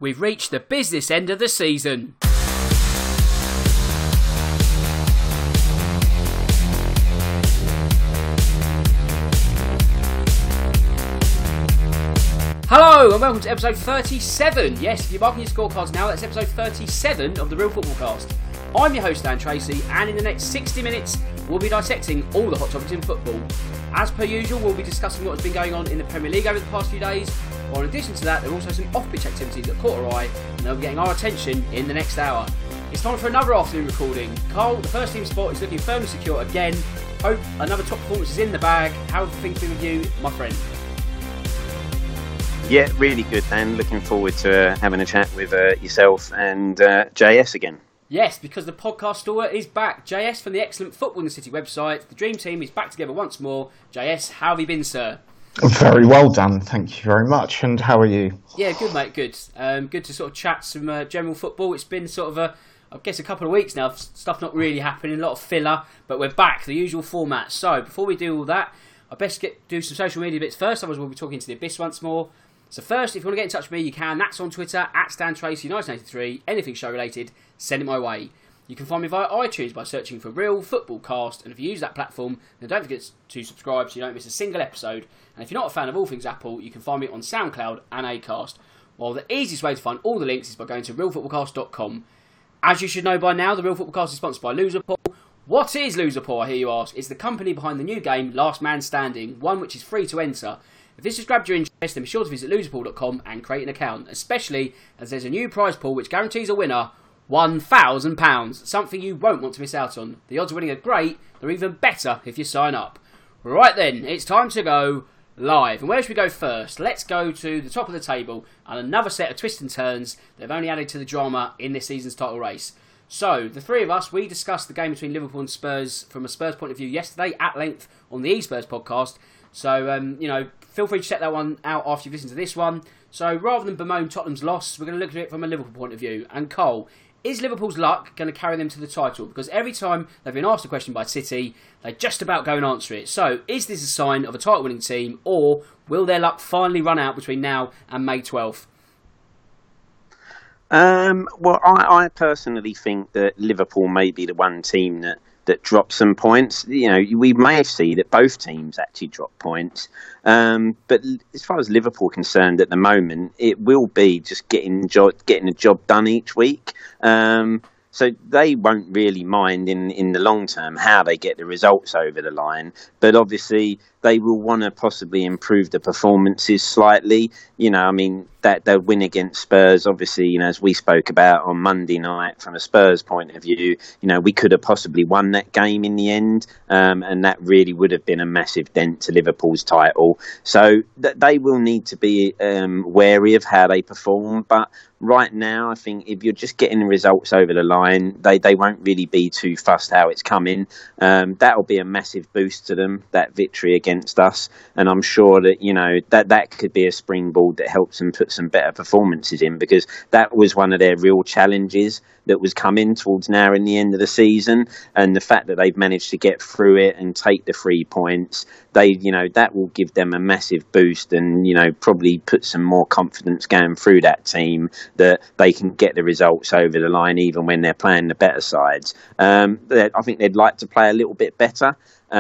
we've reached the business end of the season. Hello and welcome to episode 37. Yes, if you're marking your scorecards now, that's episode 37 of the Real Football Cast. I'm your host, Dan Tracy, and in the next 60 minutes, we'll be dissecting all the hot topics in football. As per usual, we'll be discussing what has been going on in the Premier League over the past few days, while in addition to that, there are also some off-pitch activities that caught our eye, and they'll be getting our attention in the next hour. It's time for another afternoon recording. Carl, the first team spot is looking firmly secure again. Hope another top performance is in the bag. How have things been with you, my friend? Yeah, really good, Dan. Looking forward to having a chat with yourself and JS again. Yes, because the podcast store is back. JS from the excellent Football in the City website. The Dream Team is back together once more. JS, how have you been, sir? Very well, Dan. Thank you very much. And how are you? Yeah, good, mate. Good. Good to sort of chat some general football. It's been sort of I guess a couple of weeks now. Stuff not really happening. A lot of filler, but we're back. The usual format. So before we do all that, I best do some social media bits first. Otherwise, we'll be talking to the Abyss once more. So first, if you want to get in touch with me, you can. That's on Twitter, @StanTracy1983. Anything show related, send it my way. You can find me via iTunes by searching for Real Football Cast. And if you use that platform, then don't forget to subscribe so you don't miss a single episode. And if you're not a fan of all things Apple, you can find me on SoundCloud and Acast. While the easiest way to find all the links is by going to realfootballcast.com. As you should know by now, the Real Football Cast is sponsored by Loserpool. What is Loserpool, I hear you ask? It's the company behind the new game, Last Man Standing, one which is free to enter. If this has grabbed your interest, then be sure to visit loserpool.com and create an account, especially as there's a new prize pool which guarantees a winner £1,000, something you won't want to miss out on. The odds of winning are great, they're even better if you sign up. Right then, it's time to go live. And where should we go first? Let's go to the top of the table and another set of twists and turns that have only added to the drama in this season's title race. So, the three of us, we discussed the game between Liverpool and Spurs from a Spurs point of view yesterday at length on the eSpurs podcast. So, feel free to check that one out after you've listened to this one. So, rather than bemoan Tottenham's loss, we're going to look at it from a Liverpool point of view. And Cole, is Liverpool's luck going to carry them to the title? Because every time they've been asked a question by City, they just about go and answer it. So, is this a sign of a title-winning team, or will their luck finally run out between now and May 12th? Well, I personally think that Liverpool may be the one team that dropped some points. You know, we may see that both teams actually drop points. But as far as Liverpool are concerned at the moment, it will be just getting the job done each week. So they won't really mind in the long term how they get the results over the line. But obviously, they will want to possibly improve the performances slightly. You know, I mean, that they'll win against Spurs. Obviously, you know, as we spoke about on Monday night, from a Spurs point of view, you know, we could have possibly won that game in the end. And that really would have been a massive dent to Liverpool's title. So they will need to be wary of how they perform. But right now, I think if you're just getting the results over the line, they won't really be too fussed how it's coming. That'll be a massive boost to them, that victory against us. And I'm sure that, you know, that could be a springboard that helps them put some better performances in, because that was one of their real challenges that was coming towards now in the end of the season. And the fact that they've managed to get through it and take the 3 points, that will give them a massive boost and, you know, probably put some more confidence going through that team that they can get the results over the line even when they're playing the better sides. I think they'd like to play a little bit better,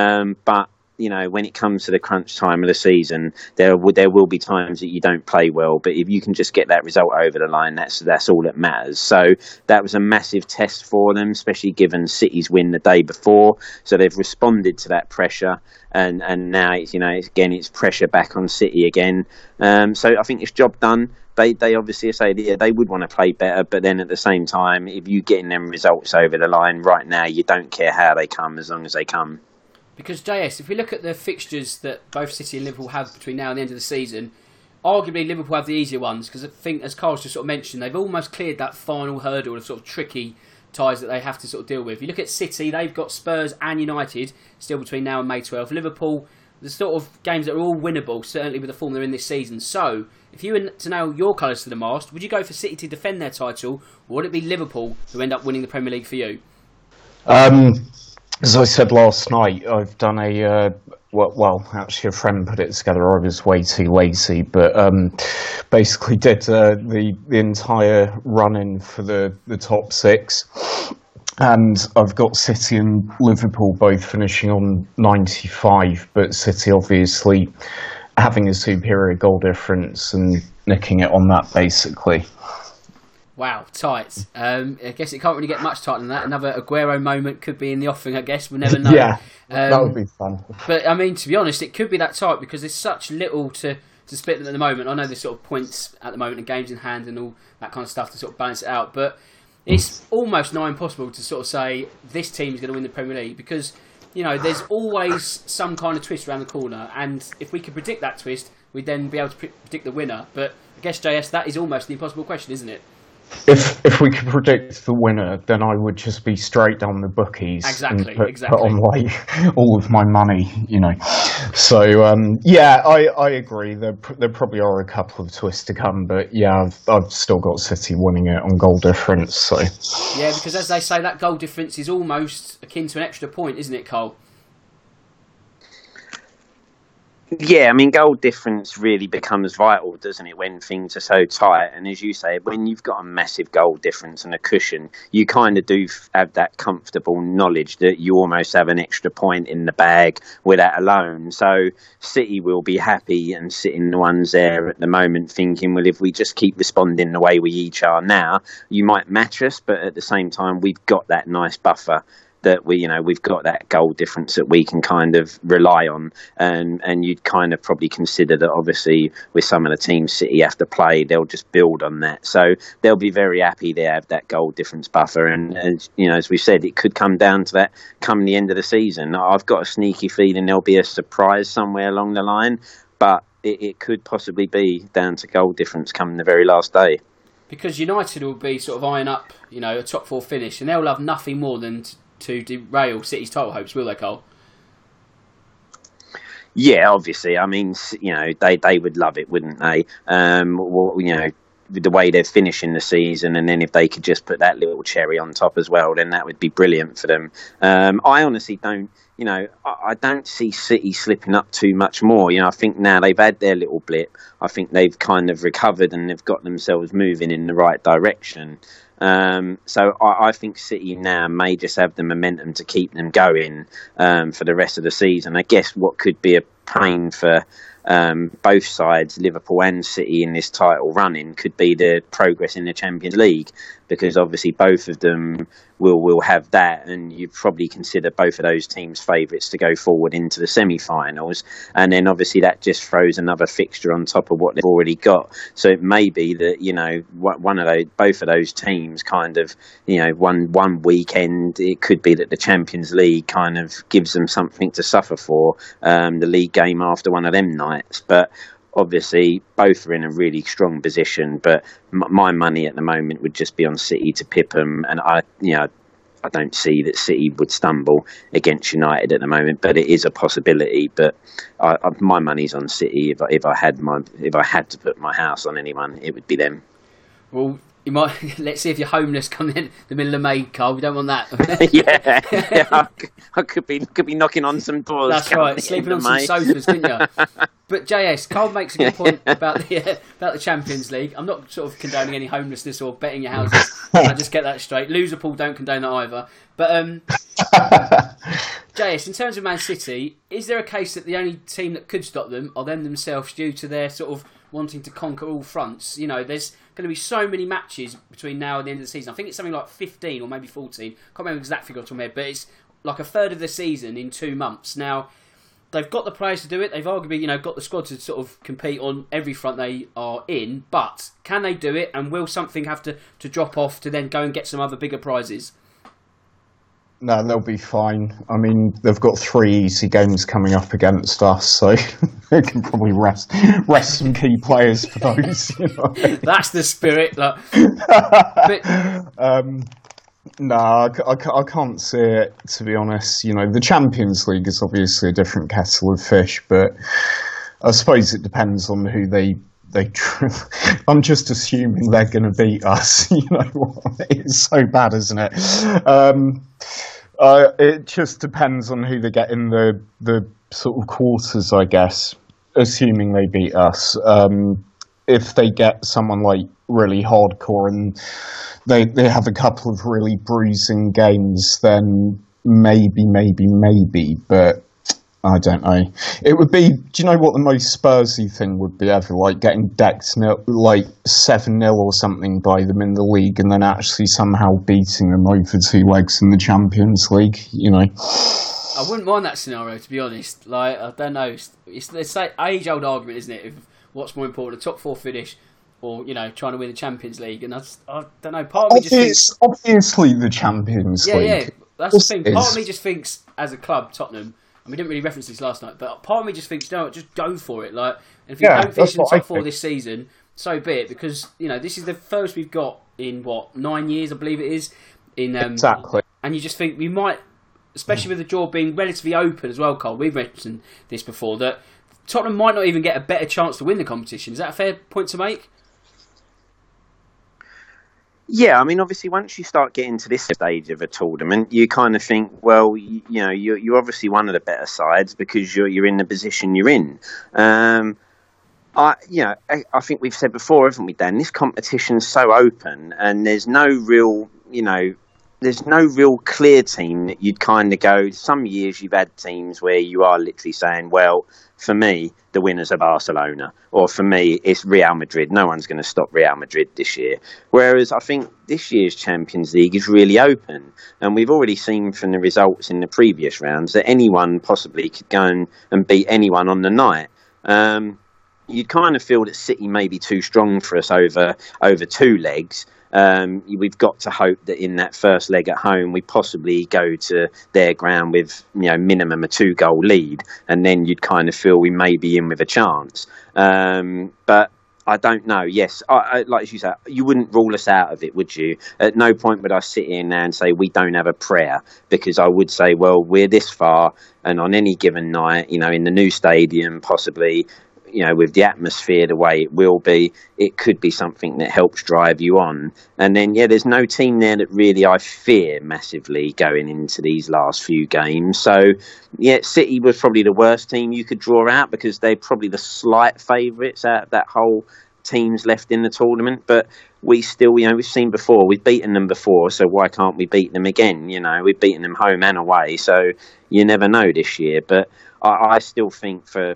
but you know, when it comes to the crunch time of the season, there will be times that you don't play well. But if you can just get that result over the line, that's all that matters. So that was a massive test for them, especially given City's win the day before. So they've responded to that pressure, and now it's pressure back on City again. So I think it's job done. They obviously say they would want to play better, but then at the same time, if you're getting them results over the line right now, you don't care how they come as long as they come. Because, JS, if we look at the fixtures that both City and Liverpool have between now and the end of the season, arguably Liverpool have the easier ones, because I think, as Carl's just sort of mentioned, they've almost cleared that final hurdle of sort of tricky ties that they have to sort of deal with. If you look at City, they've got Spurs and United still between now and May 12th. Liverpool, the sort of games that are all winnable, certainly with the form they're in this season. So, if you were to nail your colours to the mast, would you go for City to defend their title, or would it be Liverpool who end up winning the Premier League for you? As I said last night, I've done a well, actually, a friend put it together. I was way too lazy, but basically did the entire run-in for the top six. And I've got City and Liverpool both finishing on 95, but City obviously having a superior goal difference and nicking it on that, basically. Wow, tight. I guess it can't really get much tighter than that. Another Aguero moment could be in the offing, I guess. We'll never know. Yeah, that would be fun. But, I mean, to be honest, it could be that tight because there's such little to split them at the moment. I know there's sort of points at the moment and games in hand and all that kind of stuff to sort of balance it out. But it's almost nigh impossible to sort of say this team's going to win the Premier League because, you know, there's always some kind of twist around the corner. And if we could predict that twist, we'd then be able to predict the winner. But I guess, JS, that is almost the impossible question, isn't it? If we could predict the winner, then I would just be straight down the bookies exactly, and put on like all of my money, you know. So yeah, I agree. There probably are a couple of twists to come, but yeah, I've still got City winning it on goal difference. So yeah, because as they say, that goal difference is almost akin to an extra point, isn't it, Cole? Yeah, I mean, goal difference really becomes vital, doesn't it, when things are so tight? And as you say, when you've got a massive goal difference and a cushion, you kind of do have that comfortable knowledge that you almost have an extra point in the bag with that alone. So City will be happy and sitting the ones there at the moment thinking, well, if we just keep responding the way we each are now, you might match us, but at the same time, we've got that nice buffer that we've got that goal difference that we can kind of rely on, and you'd kind of probably consider that obviously with some of the teams City have to play, they'll just build on that. So they'll be very happy they have that goal difference buffer, and you know, as we said, it could come down to that come the end of the season. I've got a sneaky feeling there'll be a surprise somewhere along the line, but it could possibly be down to goal difference coming the very last day. Because United will be sort of eyeing up, you know, a top four finish, and they'll have nothing more than to derail City's title hopes, will they, Cole? Yeah, obviously. I mean, you know, they would love it, wouldn't they? Well, you know, the way they're finishing the season, and then if they could just put that little cherry on top as well, then that would be brilliant for them. I honestly don't, you know, I don't see City slipping up too much more. You know, I think now they've had their little blip. I think they've kind of recovered and they've got themselves moving in the right direction. So I think City now may just have the momentum to keep them going for the rest of the season. I guess what could be a pain for both sides, Liverpool and City, in this title running could be the progress in the Champions League, because obviously both of them will have that, and you'd probably consider both of those teams favourites to go forward into the semi-finals, and then obviously that just throws another fixture on top of what they've already got. So it may be that, you know, both of those teams kind of, you know, one weekend, it could be that the Champions League kind of gives them something to suffer for, the league game after one of them nights. But obviously both are in a really strong position, but my money at the moment would just be on City to pip them, and I don't see that City would stumble against United at the moment, but it is a possibility. But my money's on City. If I had to put my house on anyone, it would be them. Well, you might. Let's see if you're homeless coming in the middle of May, Carl. We don't want that. yeah, I could be knocking on some doors. That's right, sleeping on some sofas, couldn't you? But JS, Carl makes a good point about the Champions League. I'm not sort of condoning any homelessness or betting your houses. I just get that straight. Liverpool don't condone that either. But JS, in terms of Man City, is there a case that the only team that could stop them are them themselves due to their sort of wanting to conquer all fronts? You know, there's going to be so many matches between now and the end of the season. I think it's something like 15 or maybe 14. Can't remember the exact figure off the top of my head, but it's like a third of the season in 2 months. Now, they've got the players to do it. They've arguably, you know, got the squad to sort of compete on every front they are in. But can they do it? And will something have to drop off to then go and get some other bigger prizes? No, they'll be fine. I mean, they've got 3 easy games coming up against us, so they can probably rest some key players for those. You know? That's the spirit. Look. No, I can't see it, to be honest. You know, the Champions League is obviously a different kettle of fish, but I suppose it depends on who they I'm just assuming they're going to beat us. You know, it's so bad, isn't it? It just depends on who they get in the sort of quarters, I guess, assuming they beat us, if they get someone like really hardcore and they have a couple of really bruising games, then maybe, but I don't know. It would be, do you know what the most Spursy thing would be ever? Like getting decked like 7-0 or something by them in the league and then actually somehow beating them over 2 legs in the Champions League, you know. I wouldn't mind that scenario, to be honest. Like, I don't know. It's the age-old argument, isn't it, of what's more important, a top 4 finish or, you know, trying to win the Champions League. And I don't know, part of me just thinks... Obviously the Champions League. Yeah, that's the thing. Part of me just thinks, as a club, Tottenham... And we didn't really reference this last night, but part of me just thinks, no, just go for it. Like, and if you don't finish in the top 4 this season, so be it. Because, you know, this is the first we've got in, 9 years, I believe it is. Exactly. And you just think we might, especially with the draw being relatively open as well, Cole, we've mentioned this before, that Tottenham might not even get a better chance to win the competition. Is that a fair point to make? Yeah, I mean, obviously, once you start getting to this stage of a tournament, you kind of think, well, you know, you're obviously one of the better sides because you're in the position you're in. I think we've said before, haven't we, Dan? This competition's so open, and there's no real clear team that you'd kind of go. Some years you've had teams where you are literally saying, well, for me, the winners are Barcelona, or for me, it's Real Madrid. No one's going to stop Real Madrid this year. Whereas I think this year's Champions League is really open, and we've already seen from the results in the previous rounds that anyone possibly could go and beat anyone on the night. You'd kind of feel that City may be too strong for us over 2 legs. We've got to hope that in that first leg at home, we possibly go to their ground with, you know, minimum a 2-goal lead, and then you'd kind of feel we may be in with a chance. But I don't know. Yes, I, like you said, you wouldn't rule us out of it, would you? At no point would I sit here now and say we don't have a prayer, because I would say, well, we're this far, and on any given night, you know, in the new stadium, possibly, you know, with the atmosphere the way it will be, it could be something that helps drive you on. And then, yeah, there's no team there that really I fear massively going into these last few games. So, yeah, City was probably the worst team you could draw out because they're probably the slight favourites out of that whole teams left in the tournament. But we still, you know, we've seen before, we've beaten them before, so why can't we beat them again? You know, we've beaten them home and away, so you never know this year. But I still think for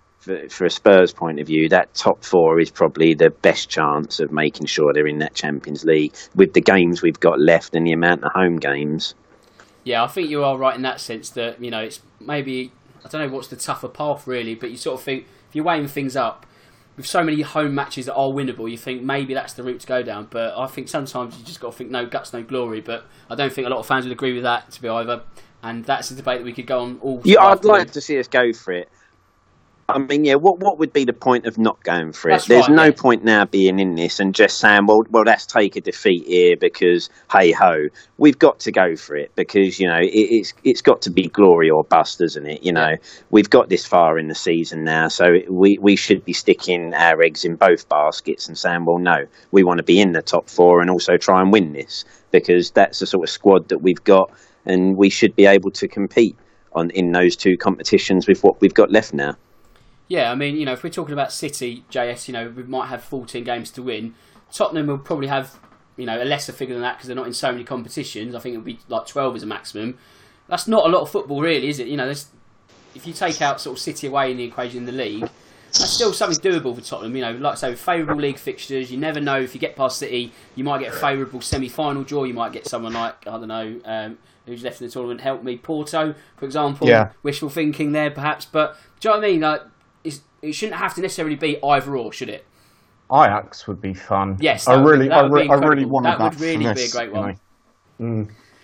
a Spurs point of view, that top 4 is probably the best chance of making sure they're in that Champions League with the games we've got left and the amount of home games. Yeah, I think you are right in that sense that, you know, it's maybe, I don't know what's the tougher path really, but you sort of think, if you're weighing things up, with so many home matches that are winnable, you think maybe that's the route to go down. But I think sometimes you just got to think no guts, no glory. But I don't think a lot of fans would agree with that, to be either. And that's a debate that we could go on all. Yeah, I'd like to see us go for it. I mean, yeah, what would be the point of not going for it? That's There's right, no yeah. point now being in this and just saying, well, let's take a defeat here because, hey-ho. We've got to go for it because, you know, it's got to be glory or bust, isn't it? You know, we've got this far in the season now, so we should be sticking our eggs in both baskets and saying, well, no, we want to be in the top 4 and also try and win this because that's the sort of squad that we've got and we should be able to compete in those 2 competitions with what we've got left now. Yeah, I mean, you know, if we're talking about City, JS, you know, we might have 14 games to win. Tottenham will probably have, you know, a lesser figure than that because they're not in so many competitions. I think it'll be like 12 as a maximum. That's not a lot of football, really, is it? You know, if you take out sort of City away in the equation in the league, that's still something doable for Tottenham. You know, like I say, with favourable league fixtures, you never know if you get past City, you might get a favourable semi-final draw. You might get someone like, I don't know, who's left in the tournament. Help me, Porto, for example. Yeah. Wishful thinking there, perhaps. But do you know what I mean? Like, it shouldn't have to necessarily be either or, should it? Ajax would be fun. Yes, I really incredible. wanted that. That would really be a this, great one. You know.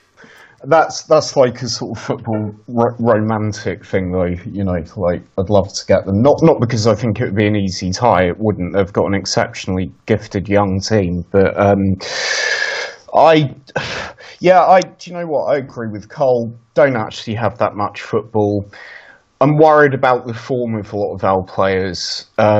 That's like a sort of football romantic thing, though. You know, like I'd love to get them. Not because I think it would be an easy tie. It wouldn't. They've got an exceptionally gifted young team, but do you know what? I agree with Cole. Don't actually have that much football. I'm worried about the form of a lot of our players. I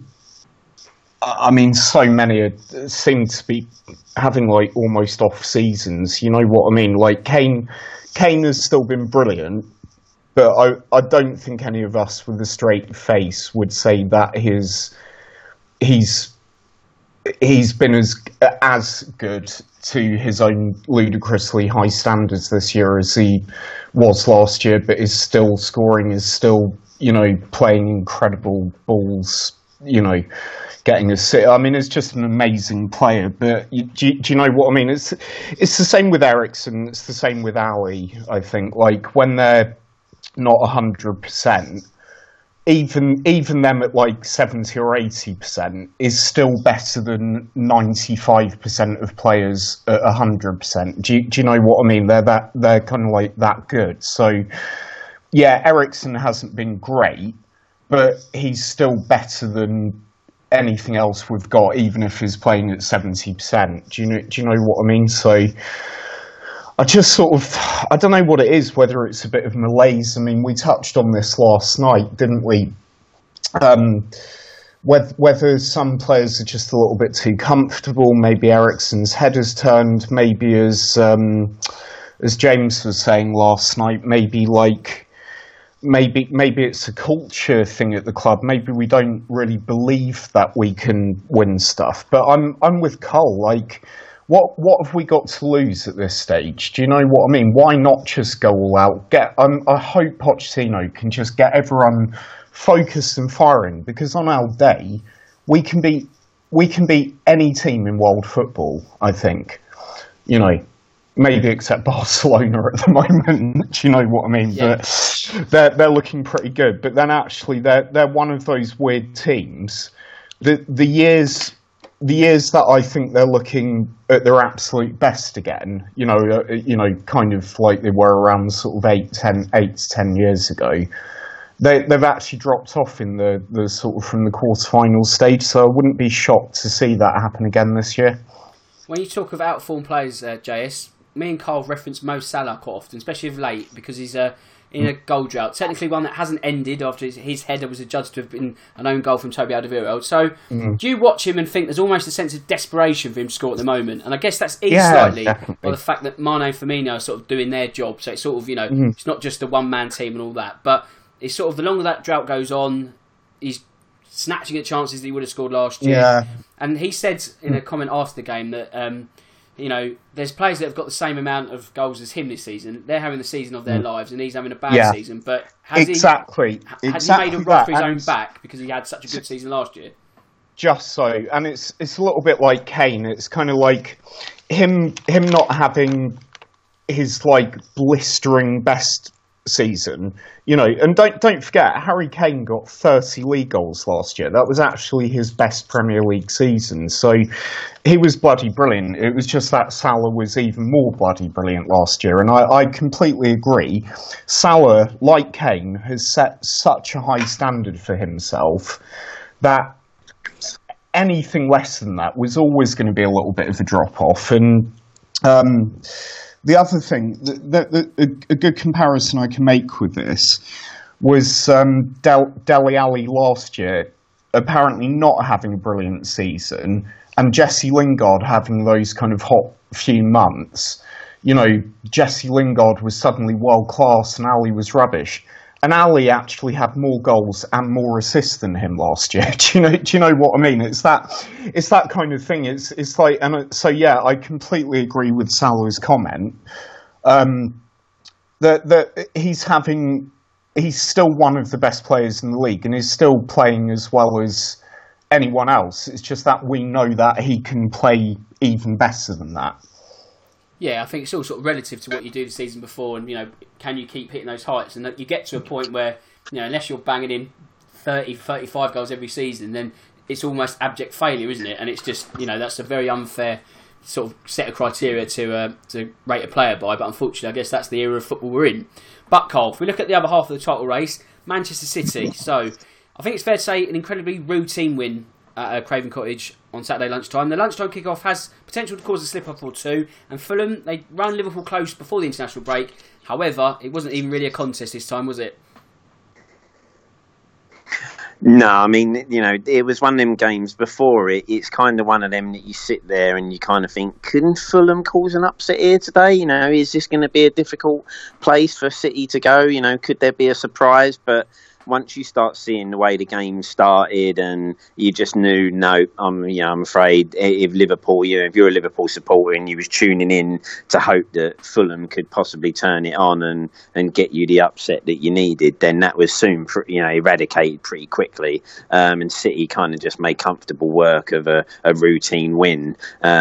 mean, so many seem to be having like almost off seasons. You know what I mean? Like Kane has still been brilliant, but I don't think any of us with a straight face would say that he's been as good to his own ludicrously high standards this year as he was last year, but is still scoring, is still, playing incredible balls, getting a sit. I mean, it's just an amazing player. But do you know what I mean? It's the same with Eriksen. It's the same with Ali. I think when they're not 100%, even them at 70 or 80% is still better than 95% of players at 100%. Do you know what I mean? They're kind of that good. So yeah, Eriksen hasn't been great, but he's still better than anything else we've got, even if he's playing at 70%. Do you know what I mean? So I just I don't know what it is, whether it's a bit of malaise. I mean, we touched on this last night, didn't we? Whether some players are just a little bit too comfortable, maybe Eriksen's head has turned, maybe as James was saying last night, maybe it's a culture thing at the club. Maybe we don't really believe that we can win stuff. But I'm with Cole. What have we got to lose at this stage? Do you know what I mean? Why not just go all out? I hope Pochettino can just get everyone focused and firing, because on our day we can beat any team in world football. I think, maybe except Barcelona at the moment. Do you know what I mean? Yeah. But they're looking pretty good. But then actually they're one of those weird teams. The years that I think they're looking at their absolute best again, kind of like they were around sort of 8 to 10 years ago, they've actually dropped off in the sort of from the quarterfinal stage. So I wouldn't be shocked to see that happen again this year. When you talk of outformed players, JS, me and Carl reference Mo Salah quite often, especially of late, because he's in a goal drought. Technically one that hasn't ended after his header was adjudged to have been an own goal from Toby Alderweireld. So do you watch him and think there's almost a sense of desperation for him to score at the moment? And I guess that's eased slightly by the fact that Mane and Firmino are sort of doing their job. So it's sort of, it's not just a one-man team and all that. But it's sort of the longer that drought goes on, he's snatching at chances that he would have scored last year. Yeah. And he said in a comment after the game that, there's players that have got the same amount of goals as him this season. They're having the season of their lives, and he's having a bad season. But has he made a run for his own back because he had such a good season last year? Just so, and it's a little bit like Kane. It's kind of like him not having his blistering best season, and don't forget, Harry Kane got 30 league goals last year. That was actually his best Premier League season, so he was bloody brilliant. It was just that Salah was even more bloody brilliant last year, and I completely agree. Salah, like Kane, has set such a high standard for himself that anything less than that was always going to be a little bit of a drop-off. And the other thing, a good comparison I can make with this was Dele Alli last year apparently not having a brilliant season, and Jesse Lingard having those kind of hot few months. Jesse Lingard was suddenly world class and Ali was rubbish. And Ali actually had more goals and more assists than him last year. Do you know what I mean? It's that kind of thing. It's like, and so yeah, I completely agree with Salah's comment. That he's still one of the best players in the league and is still playing as well as anyone else. It's just that we know that he can play even better than that. Yeah, I think it's all sort of relative to what you do the season before, and can you keep hitting those heights? And you get to a point where unless you're banging in 30, 35 goals every season, then it's almost abject failure, isn't it? And it's just that's a very unfair sort of set of criteria to rate a player by. But unfortunately, I guess that's the era of football we're in. But Cole, if we look at the other half of the title race, Manchester City. So I think it's fair to say an incredibly routine win at Craven Cottage on Saturday lunchtime. The lunchtime kickoff has potential to cause a slip-up or two, and Fulham, they ran Liverpool close before the international break. However, it wasn't even really a contest this time, was it? No, I mean, it was one of them games before it. It's kind of one of them that you sit there and you kind of think, couldn't Fulham cause an upset here today? Is this going to be a difficult place for City to go? Could there be a surprise? But once you start seeing the way the game started, and you just knew, no, I'm afraid if Liverpool, if you're a Liverpool supporter and you was tuning in to hope that Fulham could possibly turn it on and get you the upset that you needed, then that was soon, eradicated pretty quickly. And City kind of just made comfortable work of a routine win.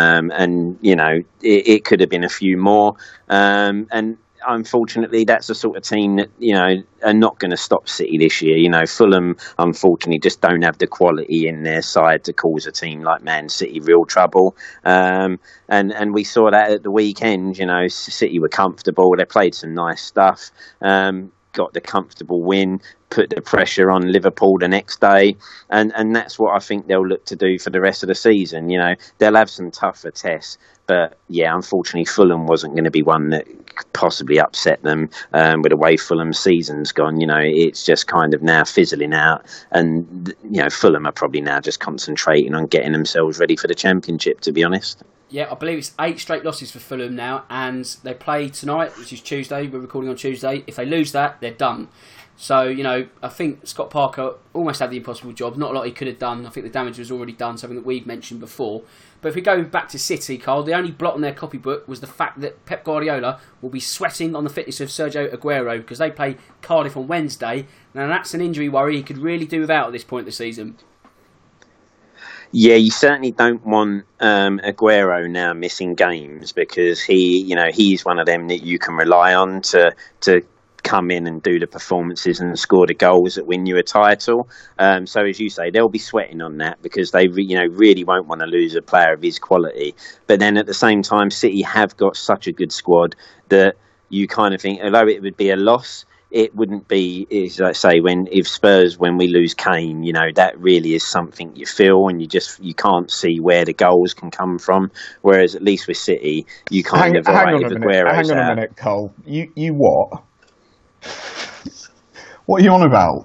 It could have been a few more. And unfortunately, that's the sort of team that, are not going to stop City this year. Fulham, unfortunately, just don't have the quality in their side to cause a team like Man City real trouble. And we saw that at the weekend. City were comfortable. They played some nice stuff. Got the comfortable win, put the pressure on Liverpool the next day, and that's what I think they'll look to do for the rest of the season. They'll have some tougher tests, but yeah, unfortunately Fulham wasn't going to be one that could possibly upset them with the way Fulham's season's gone. It's just kind of now fizzling out, and Fulham are probably now just concentrating on getting themselves ready for the Championship, to be honest. Yeah, I believe it's 8 straight losses for Fulham now, and they play tonight, which is Tuesday. We're recording on Tuesday. If they lose that, they're done. So, I think Scott Parker almost had the impossible job. Not a lot he could have done. I think the damage was already done, something that we've mentioned before. But if we go back to City, Carl, the only blot on their copybook was the fact that Pep Guardiola will be sweating on the fitness of Sergio Aguero, because they play Cardiff on Wednesday. Now, that's an injury worry he could really do without at this point of the season. Yeah, you certainly don't want Aguero now missing games, because he's one of them that you can rely on to come in and do the performances and score the goals that win you a title. So as you say, they'll be sweating on that, because they really won't want to lose a player of his quality. But then at the same time, City have got such a good squad that you kind of think, although it would be a loss, it wouldn't be, as I say, when we lose Kane, that really is something you feel, and you can't see where the goals can come from. Whereas at least with City, you kind of hang on a minute, Cole. You what? What are you on about?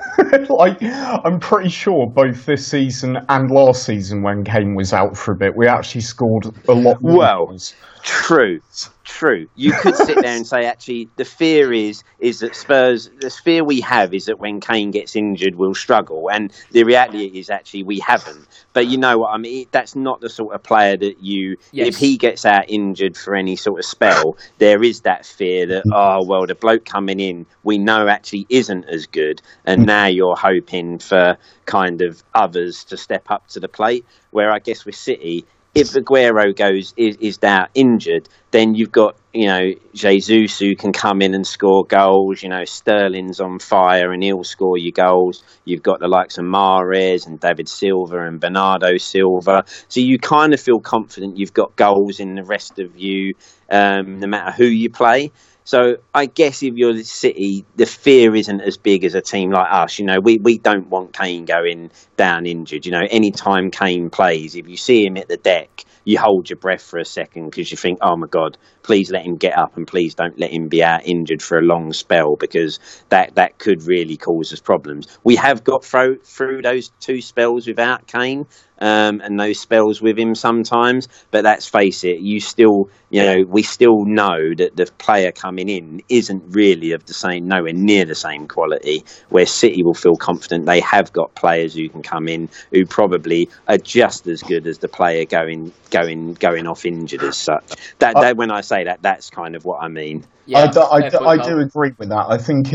I'm pretty sure both this season and last season, when Kane was out for a bit, we actually scored a lot more. Well, true. You could sit there and say, actually, the fear is that Spurs, the fear we have is that when Kane gets injured, we'll struggle. And the reality is, actually, we haven't. But you know what I mean? That's not the sort of player that if he gets out injured for any sort of spell, there is that fear that, the bloke coming in, we know actually isn't as good. And now you're hoping for kind of others to step up to the plate. Where I guess with City, if Aguero is now injured, then you've got, Jesus who can come in and score goals. Sterling's on fire and he'll score you goals. You've got the likes of Mahrez and David Silva and Bernardo Silva. So you kind of feel confident you've got goals in the rest of you, no matter who you play. So I guess if you're City, the fear isn't as big as a team like us. We don't want Kane going down injured. Any time Kane plays, if you see him at the deck, you hold your breath for a second, because you think, oh my God, please let him get up, and please don't let him be out injured for a long spell, because that could really cause us problems. We have got through those 2 spells without Kane, and those spells with him sometimes, but let's face it, we still know that the player coming in isn't really nowhere near the same quality, where City will feel confident they have got players who can come in who probably are just as good as the player going off injured as such. That when I say that, that's kind of what I mean. Yeah, I do agree with that.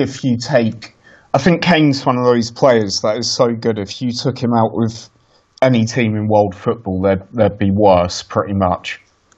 I think Kane's one of those players that is so good, if you took him out with any team in world football, they'd be worse, pretty much,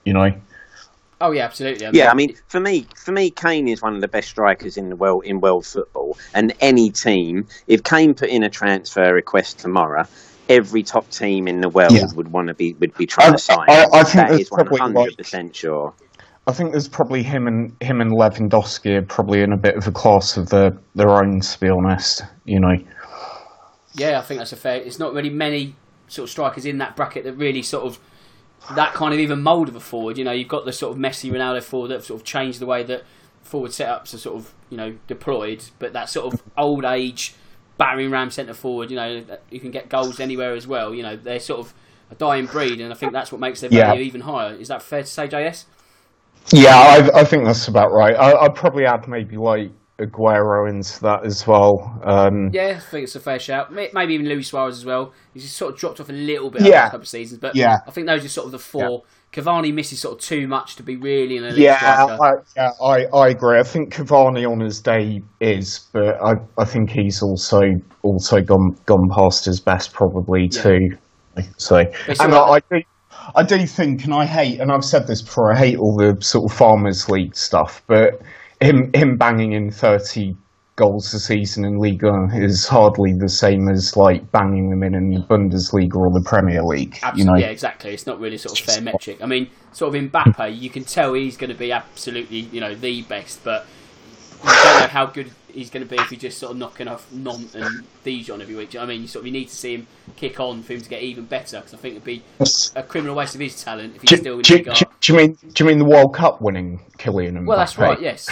Oh yeah, absolutely. I mean, for me, Kane is one of the best strikers in world football. And any team, if Kane put in a transfer request tomorrow, every top team in the world would be trying to sign. I think that is 100% sure. I think there's probably him and Lewandowski are probably in a bit of a class of their own, to be honest. Yeah, I think that's a fair. It's not really many sort of strikers in that bracket that really sort of that kind of even mould of a forward. You've got the sort of Messi, Ronaldo forward that have sort of changed the way that forward setups are sort of deployed, but that sort of old age battering ram centre forward. You know, you can get goals anywhere as well. You know, they're sort of a dying breed, and I think that's what makes their value even higher. Is that fair to say, JS? Yeah, I think that's about right. I'd probably add maybe like Aguero into that as well. Yeah, I think it's a fair shout. Maybe even Luis Suarez as well. He's just sort of dropped off a little bit over the couple of seasons, but I think those are sort of the four. Yeah. Cavani misses sort of too much to be really an elite striker. I agree. I think Cavani on his day is, but I think he's also gone past his best probably too. So, and I do think, and I hate, and I've said this before, I hate all the sort of Farmers League stuff, but him banging in 30 goals a season in Liga is hardly the same as like banging them in the Bundesliga or the Premier League. Absolutely, you know? Yeah, exactly. It's not really sort of fair metric. I mean, sort of Mbappe, you can tell he's going to be absolutely, the best, but you don't know how good he's going to be if he's just sort of knocking off Nantes and Dijon every week. Do you know what I mean? You need to see him kick on for him to get even better, because I think it'd be a criminal waste of his talent if he's still in Ligue 1. Do you mean the World Cup winning Kylian Mbappe? Well, that's right. Yes.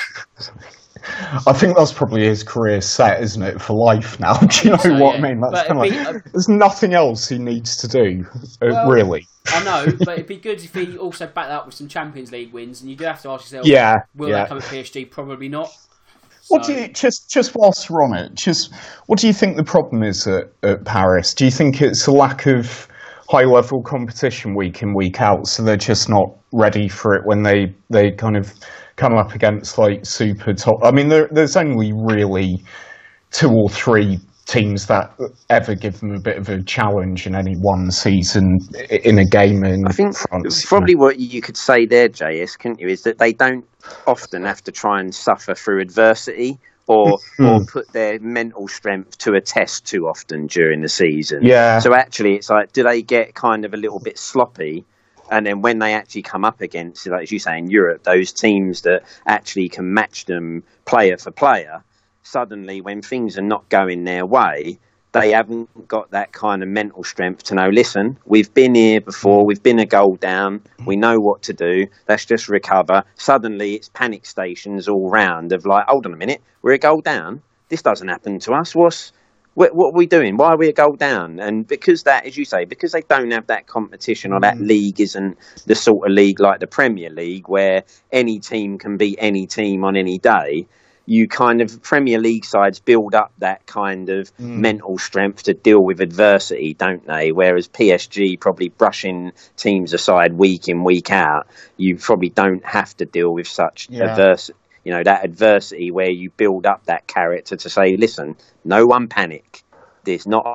I think that's probably his career set, isn't it, for life now? Do you know what I mean? That's there's nothing else he needs to do, really. I know, but it'd be good if he also backed that up with some Champions League wins, and you do have to ask yourself, will that come at PSG? Probably not. What do you just whilst we're on it? What do you think the problem is at Paris? Do you think it's a lack of high-level competition week in, week out, so they're just not ready for it when they kind of come up against like super top? I mean, there's only really 2 or 3 teams that ever give them a bit of a challenge in any one season in a game in I think France. Probably what you could say there, JS, couldn't you, is that they don't often have to try and suffer through adversity or put their mental strength to a test too often during the season. Yeah. So actually it's like, do they get kind of a little bit sloppy? And then when they actually come up against, like as you say, in Europe, those teams that actually can match them player for player, suddenly when things are not going their way, they haven't got that kind of mental strength to know, listen, we've been here before, we've been a goal down, we know what to do, let's just recover. Suddenly it's panic stations all round of like, hold on a minute, we're a goal down, this doesn't happen to us, what are we doing? Why are we a goal down? And because that, as you say, because they don't have that competition, or that league isn't the sort of league like the Premier League where any team can beat any team on any day, you kind of, Premier League sides build up that kind of mental strength to deal with adversity, don't they? Whereas PSG probably brushing teams aside week in, week out, you probably don't have to deal with such adversity. That adversity where you build up that character to say, listen, no one panic. There's not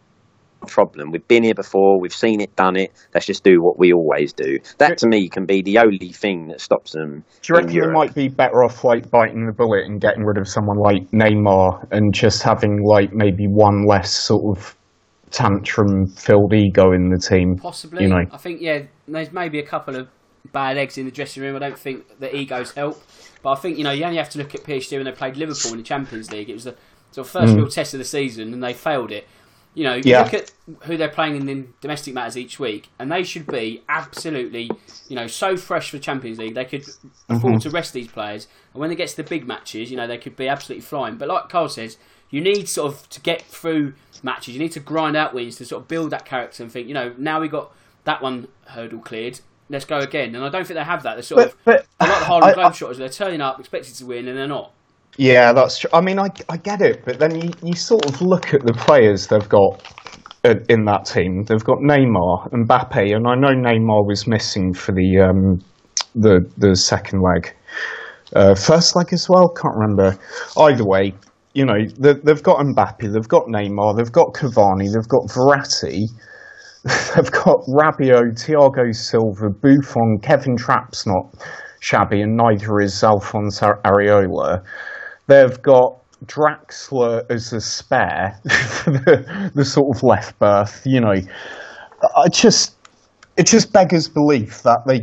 a problem. We've been here before. We've seen it, done it. Let's just do what we always do. That, to me, can be the only thing that stops them. Do you reckon you might be better off like biting the bullet and getting rid of someone like Neymar and just having like maybe one less sort of tantrum-filled ego in the team? Possibly. I think, there's maybe a couple of bad eggs in the dressing room. I don't think the egos help. But I think, you only have to look at PSG when they played Liverpool in the Champions League. It was the sort of first real test of the season, and they failed it. You look at who they're playing in the domestic matters each week, and they should be absolutely, so fresh for the Champions League. They could afford to rest these players, and when they get to the big matches, they could be absolutely flying. But like Carl says, you need sort of to get through matches. You need to grind out wins to sort of build that character and think, now we got that one hurdle cleared. Let's go again. And I don't think they have that. They're sort of they're like the Harlem Globetrotters. They're turning up, expected to win, and they're not. Yeah, that's true. I mean, I get it, but then you sort of look at the players they've got in that team. They've got Neymar and Mbappe, and I know Neymar was missing for the second leg, first leg as well. Can't remember. Either way, they've got Mbappe, they've got Neymar, they've got Cavani, they've got Verratti. They've got Rabiot, Thiago Silva, Buffon, Kevin Trapp's not shabby, and neither is Alphonse Areola. They've got Draxler as a spare for the sort of left berth. It just beggars belief that they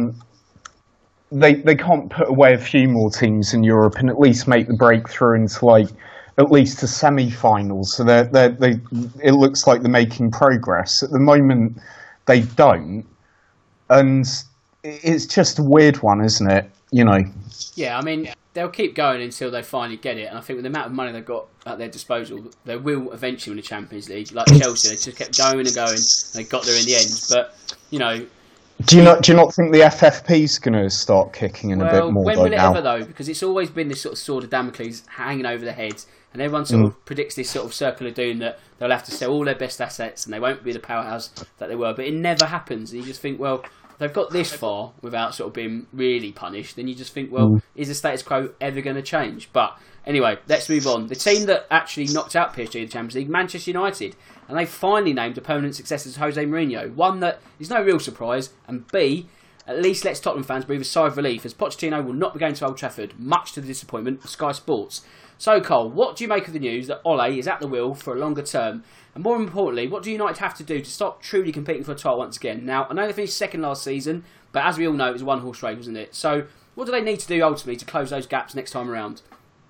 can't put away a few more teams in Europe and at least make the breakthrough into at least to semi-finals. So it looks like they're making progress. At the moment, they don't. And it's just a weird one, isn't it? Yeah, I mean, they'll keep going until they finally get it. And I think with the amount of money they've got at their disposal, they will eventually win the Champions League. Like Chelsea, they just kept going and going, and they got there in the end. But do you not think the FFP's going to start kicking in a bit more? When will it ever though? Because it's always been this sort of sword of Damocles hanging over their heads, and everyone sort of predicts this sort of circle of doom that they'll have to sell all their best assets and they won't be the powerhouse that they were. But it never happens, and you just think, well, they've got this far without sort of being really punished, then you just think, well, is the status quo ever going to change? But anyway, let's move on. The team that actually knocked out PSG in the Champions League, Manchester United, and they finally named a permanent successor to Jose Mourinho. One that is no real surprise, and B, at least lets Tottenham fans breathe a sigh of relief, as Pochettino will not be going to Old Trafford, much to the disappointment of Sky Sports. So, Cole, what do you make of the news that Ole is at the wheel for a longer term? And more importantly, what do United have to do to stop truly competing for a title once again? Now, I know they finished second last season, but as we all know, it was a one-horse race, wasn't it? So, what do they need to do ultimately to close those gaps next time around?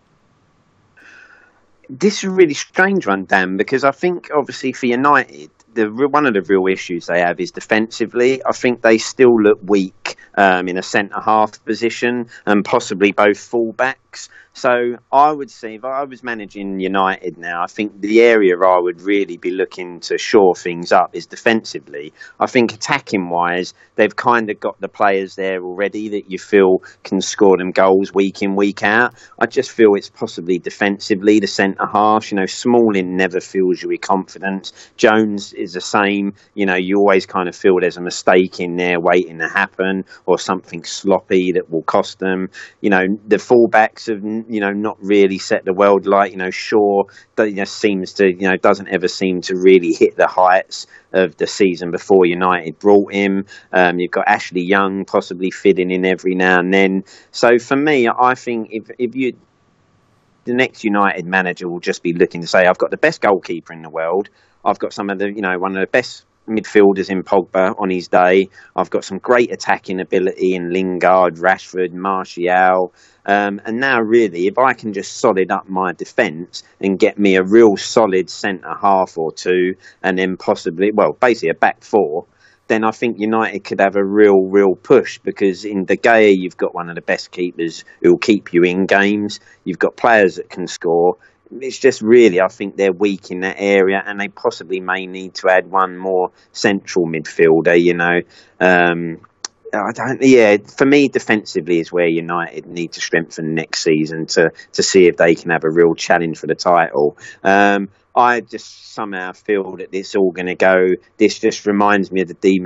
This is a really strange one, Dan, because I think, obviously, for United, one of the real issues they have is defensively. I think they still look weak in a centre-half position and possibly both full-backs. So I would say, if I was managing United now, I think the area I would really be looking to shore things up is defensively. I think attacking-wise, they've kind of got the players there already that you feel can score them goals week in, week out. I just feel it's possibly defensively, the centre-half. Smalling never fills you with confidence. Jones is the same. You always kind of feel there's a mistake in there waiting to happen or something sloppy that will cost them. The full-backs have not really set the world light. Shaw seems to, doesn't ever seem to really hit the heights of the season before United brought him. You've got Ashley Young possibly fitting in every now and then. So for me, I think the next United manager will just be looking to say, I've got the best goalkeeper in the world. I've got some of the, one of the best midfielders in Pogba on his day. I've got some great attacking ability in Lingard, Rashford, Martial. And now really, if I can just solid up my defence and get me a real solid centre-half or two, and then possibly, basically a back four, then I think United could have a real push, because in De Gea, you've got one of the best keepers who will keep you in games. You've got players that can score. It's just really, I think they're weak in that area, and they possibly may need to add one more central midfielder, for me, defensively is where United need to strengthen next season to see if they can have a real challenge for the title. I just somehow feel that this all going to go. This just reminds me of the Di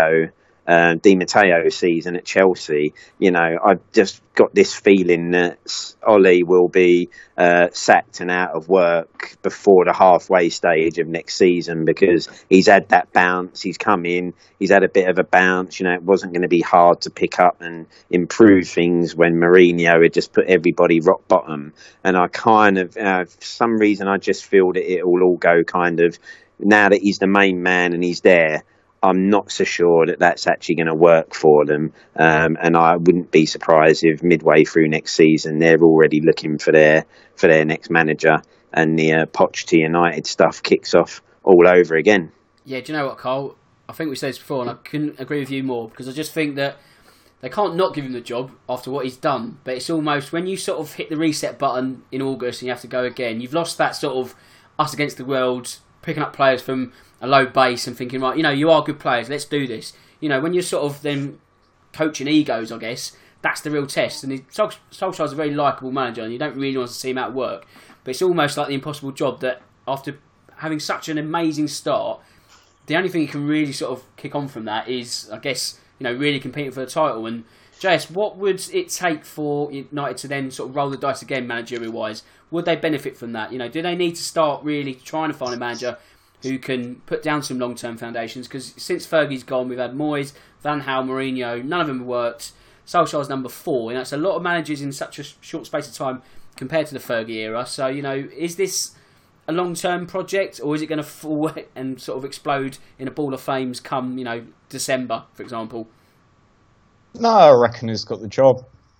Matteo season at Chelsea. I've just got this feeling that Ole will be sacked and out of work before the halfway stage of next season, because he's had that bounce. He's come in, he's had a bit of a bounce. It wasn't going to be hard to pick up and improve things when Mourinho had just put everybody rock bottom. And I kind of, for some reason, I just feel that it will all go kind of, now that he's the main man and he's there, I'm not so sure that that's actually going to work for them. And I wouldn't be surprised if midway through next season they're already looking for their next manager, and the Poch to United stuff kicks off all over again. Yeah, do you know what, Cole? I think we said this before, and I couldn't agree with you more, because I just think that they can't not give him the job after what he's done. But it's almost, when you sort of hit the reset button in August and you have to go again, you've lost that sort of us against the world, picking up players from a low base and thinking, right, you are good players, let's do this. When you're sort of then coaching egos, I guess, that's the real test. And Solskjaer's a very likeable manager, and you don't really want to see him out of work. But it's almost like the impossible job that after having such an amazing start, the only thing you can really sort of kick on from that is, I guess, really competing for the title. And JS, what would it take for United to then sort of roll the dice again, managerial-wise? Would they benefit from that? Do they need to start really trying to find a manager who can put down some long-term foundations? Because since Fergie's gone, we've had Moyes, Van Gaal, Mourinho, none of them have worked. Solskjaer's number 4. It's a lot of managers in such a short space of time compared to the Fergie era. So, is this a long-term project, or is it going to fall and sort of explode in a ball of flames come, December, for example? No, I reckon he's got the job.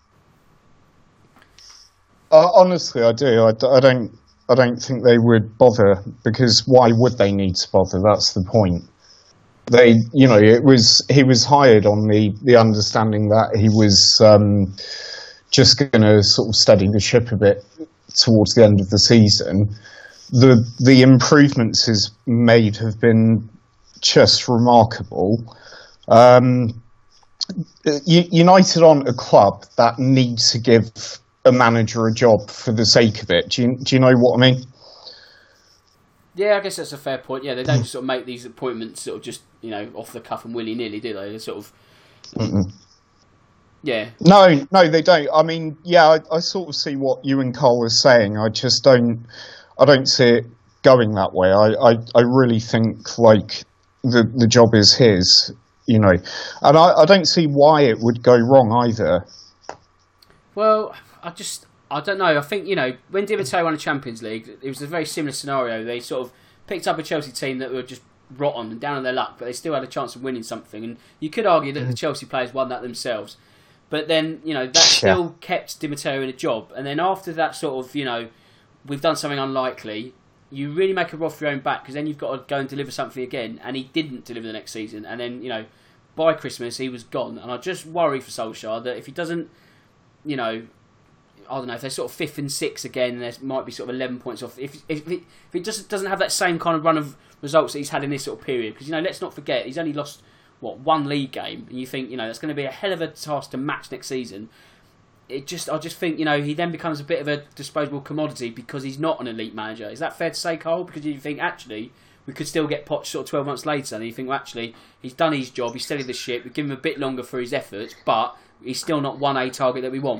Honestly, I do. I don't think they would bother, because why would they need to bother? That's the point. He was hired on the understanding that he was just going to sort of steady the ship a bit towards the end of the season. The improvements he's made have been just remarkable. United aren't a club that needs to give a manager a job for the sake of it. Do you know what I mean? Yeah, I guess that's a fair point. Yeah, they don't just sort of make these appointments sort of just, off the cuff and willy-nilly, do they? They're sort of... Mm-mm. Yeah. No, they don't. I mean, yeah, I sort of see what you and Cole are saying. I just don't see it going that way. I really think, like, the job is his, and I don't see why it would go wrong either. Well, I don't know. I think, when Di Matteo won the Champions League, it was a very similar scenario. They sort of picked up a Chelsea team that were just rotten and down on their luck, but they still had a chance of winning something. And you could argue that the Chelsea players won that themselves. But then, that still kept Di Matteo in a job. And then after that sort of, we've done something unlikely, you really make a rod for your own back, because then you've got to go and deliver something again. And he didn't deliver the next season. And then, by Christmas, he was gone. And I just worry for Solskjaer that if he doesn't, I don't know, if they're sort of 5th and 6th again, there might be sort of 11 points off. If he just doesn't have that same kind of run of results that he's had in this sort of period, because, let's not forget, he's only lost, one league game, and you think, that's going to be a hell of a task to match next season. I just think, he then becomes a bit of a disposable commodity because he's not an elite manager. Is that fair to say, Cole? Because you think, actually, we could still get Poch sort of 12 months later, and you think, well, actually, he's done his job, he's steadied the ship, we give him a bit longer for his efforts, but he's still not won a target that we want.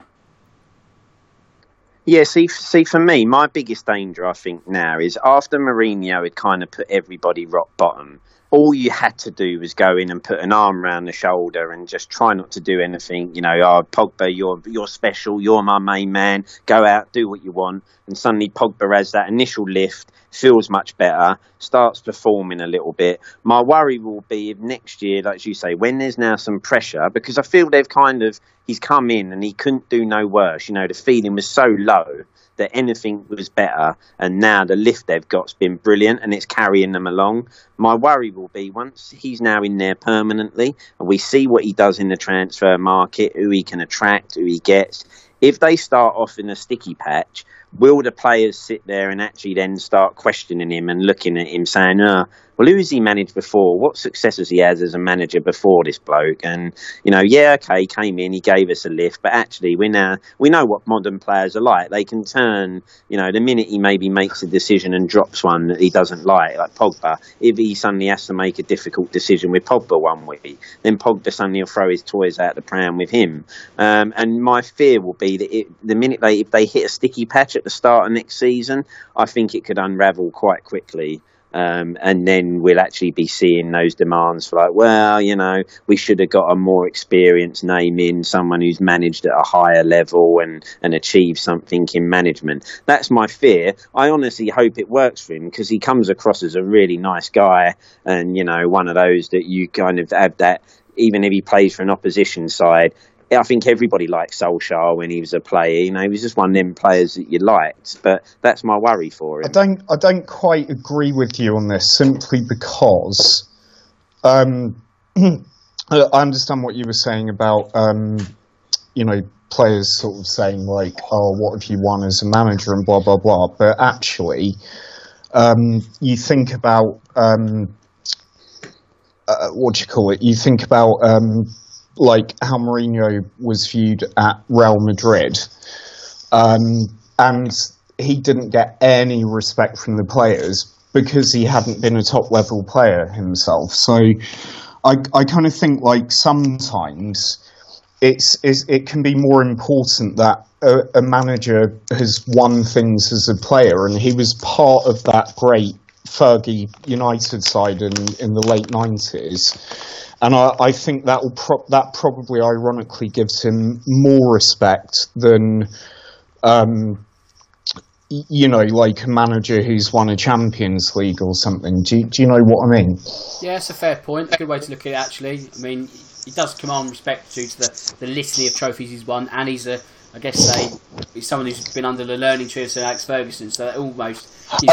Yeah, see, for me, my biggest danger, I think, now is after Mourinho had kind of put everybody rock bottom, all you had to do was go in and put an arm around the shoulder and just try not to do anything. Pogba, you're special, you're my main man, go out, do what you want. And suddenly Pogba has that initial lift, feels much better, starts performing a little bit. My worry will be if next year, like you say, when there's now some pressure, because I feel he's come in and he couldn't do no worse. The feeling was so low that anything was better, and now the lift they've got's been brilliant and it's carrying them along. My worry will be once he's now in there permanently and we see what he does in the transfer market, who he can attract, who he gets, if they start off in a sticky patch, will the players sit there and actually then start questioning him and looking at him saying, well, who has he managed before? What successes he has as a manager before this bloke? And, he came in, he gave us a lift, but actually we know what modern players are like. They can turn, the minute he maybe makes a decision and drops one that he doesn't like Pogba, if he suddenly has to make a difficult decision with Pogba one week, then Pogba suddenly will throw his toys out the pram with him. And my fear will be that the minute if they hit a sticky patch at the start of next season, I think it could unravel quite quickly. And then we'll actually be seeing those demands for we should have got a more experienced name in, someone who's managed at a higher level and achieved something in management. That's my fear. I honestly hope it works for him because he comes across as a really nice guy and, one of those that you kind of have that, even if he plays for an opposition side. I think everybody liked Solskjaer when he was a player. He was just one of them players that you liked. But that's my worry for him. I don't quite agree with you on this, simply because I understand what you were saying about players sort of saying like, "Oh, what have you won as a manager?" and blah blah blah. But actually, you think about what do you call it? You think about like how Mourinho was viewed at Real Madrid, and he didn't get any respect from the players because he hadn't been a top level player himself. So I kind of think like sometimes it can be more important that a manager has won things as a player, and he was part of that great Fergie United side in the late 90s. And I think that probably ironically gives him more respect than, like a manager who's won a Champions League or something. Do you know what I mean? Yeah, it's a fair point. A good way to look at it, actually. I mean, he does command respect due to the litany of trophies he's won, and he's he's someone who's been under the learning tree of Sir Alex Ferguson, so almost...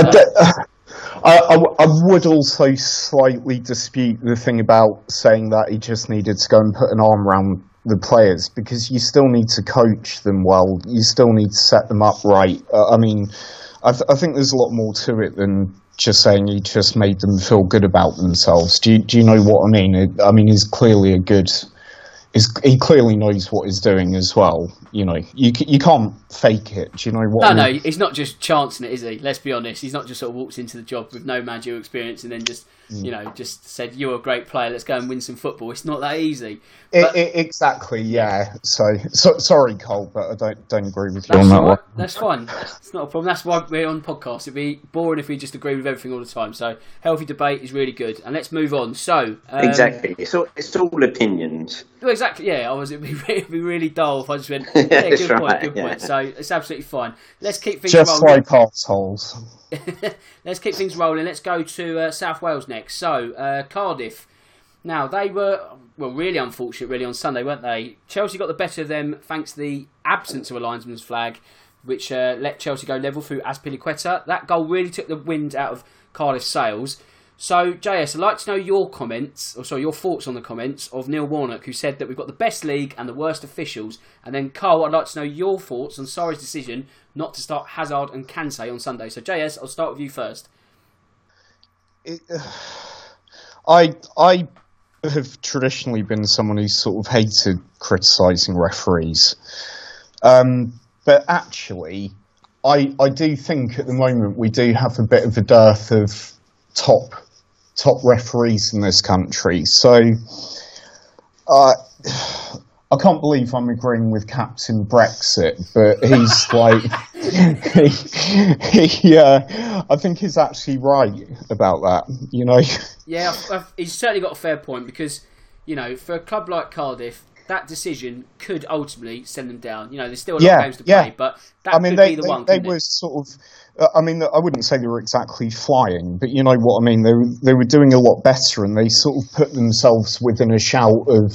I would also slightly dispute the thing about saying that he just needed to go and put an arm around the players, because you still need to coach them well. You still need to set them up right. I mean, I think there's a lot more to it than just saying you just made them feel good about themselves. Do you know what I mean? I mean, he's clearly he clearly knows what he's doing as well. You know, you can't fake it. Do you know what? No, he's not just chancing it, is he? Let's be honest. He's not just sort of walks into the job with no managerial experience and then just just said, "You're a great player. Let's go and win some football." It's not that easy. Exactly. Yeah. So sorry, Cole, but I don't agree with you on that one. That's fine. It's not a problem. That's why we're on podcast. It'd be boring if we just agree with everything all the time. So healthy debate is really good. And let's move on. So exactly. It's all opinions. Well, exactly. Yeah. It'd be really dull if I just went. Yeah, good point. Good point. So it's absolutely fine. Let's keep things just rolling. like arseholes. Let's keep things rolling. Let's go to South Wales next. So Cardiff. Now they were really unfortunate really on Sunday, weren't they? Chelsea got the better of them thanks to the absence of a linesman's flag, which let Chelsea go level through Azpilicueta. That goal really took the wind out of Cardiff's sails. So, JS, I'd like to know your thoughts on the comments of Neil Warnock, who said that we've got the best league and the worst officials. And then, Carl, I'd like to know your thoughts on Sarri's decision not to start Hazard and Kante on Sunday. So, JS, I'll start with you first. I have traditionally been someone who's sort of hated criticising referees. But actually, I do think at the moment we do have a bit of a dearth of top referees in this country. So I can't believe I'm agreeing with Captain Brexit, but he's like, I think he's actually right about that, you know? Yeah, he's certainly got a fair point because, you know, for a club like Cardiff, that decision could ultimately send them down. You know, there's still a lot of games to play, but that could be the one. They were sort of, I mean, I wouldn't say they were exactly flying, but you know what I mean? They were doing a lot better, and they sort of put themselves within a shout of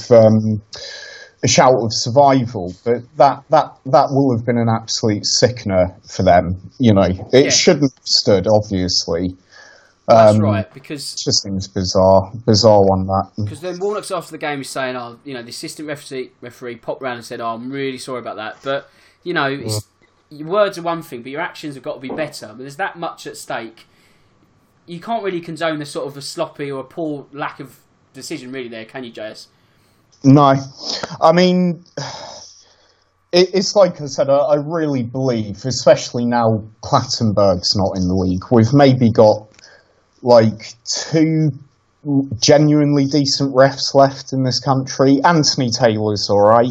survival. But that will have been an absolute sickener for them. You know, it shouldn't have stood, obviously. That's right, because it just seems bizarre on that. Because then Warnock's after the game is saying, "Oh, you know, the assistant referee popped round and said, "Oh, I'm really sorry about that." But you know, your words are one thing, but your actions have got to be better. But there's that much at stake. You can't really condone a sort of a sloppy or a poor lack of decision, really. There, can you, JS? No, I mean, it's like I said. I really believe, especially now Clattenburg's not in the league, we've maybe got like 2 genuinely decent refs left in this country. Anthony Taylor's all right.